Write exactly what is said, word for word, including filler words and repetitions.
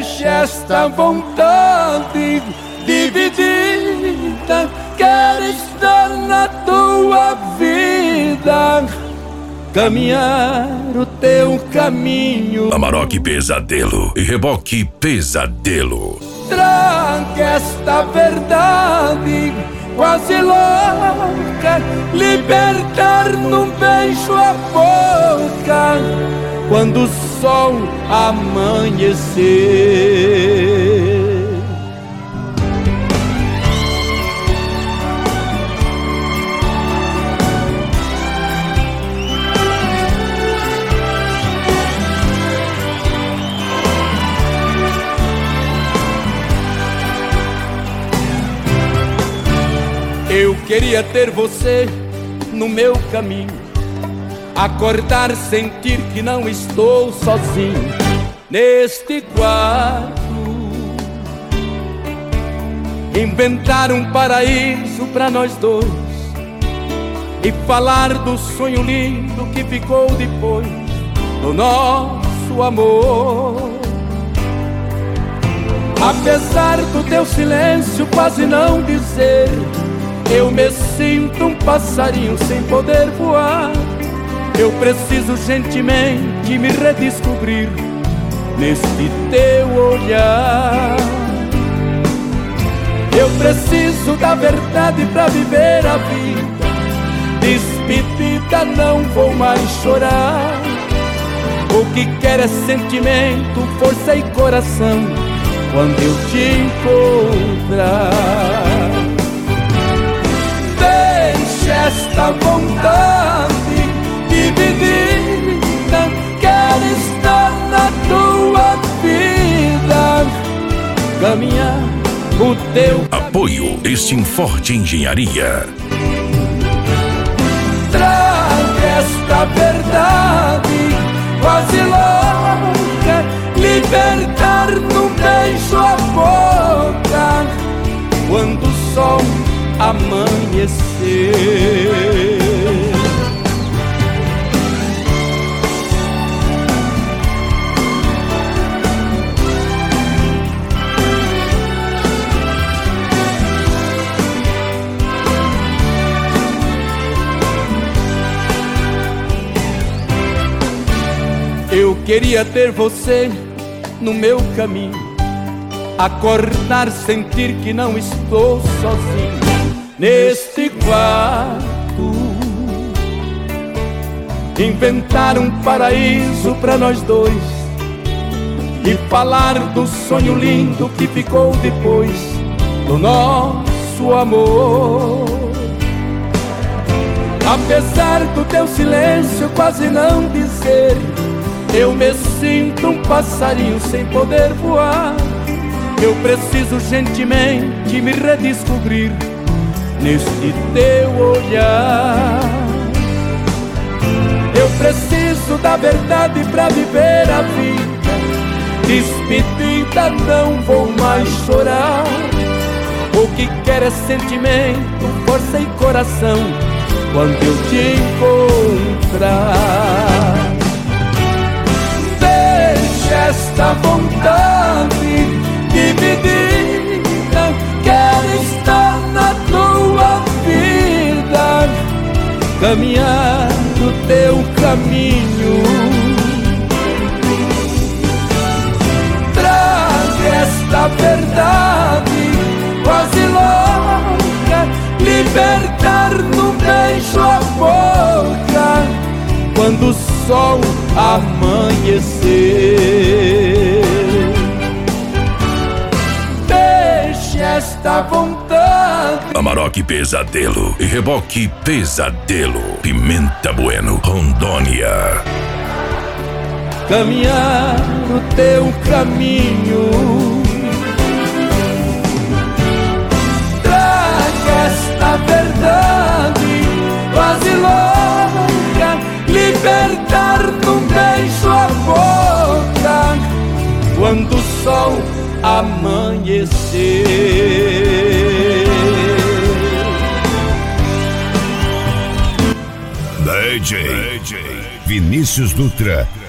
Deixa esta vontade dividida, quero estar na tua vida, caminhar o teu caminho. Amarok Pesadelo e Reboque Pesadelo. Traga esta verdade quase louca, libertar num beijo a boca, quando o sol amanhecer. Eu queria ter você no meu caminho, acordar, sentir que não estou sozinho neste quarto, inventar um paraíso pra nós dois e falar do sonho lindo que ficou depois do nosso amor. Apesar do teu silêncio quase não dizer, eu me sinto um passarinho sem poder voar. Eu preciso gentilmente me redescobrir neste teu olhar. Eu preciso da verdade pra viver a vida. Despedida, não vou mais chorar. O que quero é sentimento, força e coração quando eu te encontrar. Esta vontade dividida, quero estar na tua vida, caminhar o teu apoio Estim Forte Engenharia. Traga esta verdade quase louca, libertar num beijo a boca, quando o sol amanhecer. Eu queria ter você no meu caminho, acordar, sentir que não estou sozinho neste quarto, inventar um paraíso pra nós dois e falar do sonho lindo que ficou depois do nosso amor. Apesar do teu silêncio quase não dizer, eu me sinto um passarinho sem poder voar. Eu preciso gentilmente me redescobrir neste teu olhar. Eu preciso da verdade pra viver a vida. Despedida, não vou mais chorar. O que quero é sentimento, força e coração quando eu te encontrar. Deixa esta vontade dividida, quero estar na tua vida, caminhar o teu caminho. Traga esta verdade quase louca, libertar num beijo a boca, quando o sol amanhecer. Esta vontade. Amarok Pesadelo e Reboque Pesadelo. Pimenta Bueno, Rondônia. Caminhar o teu caminho. Traga esta verdade quase louca, libertar num beijo a boca, quando o sol amanhecer. D J Vinícius Dutra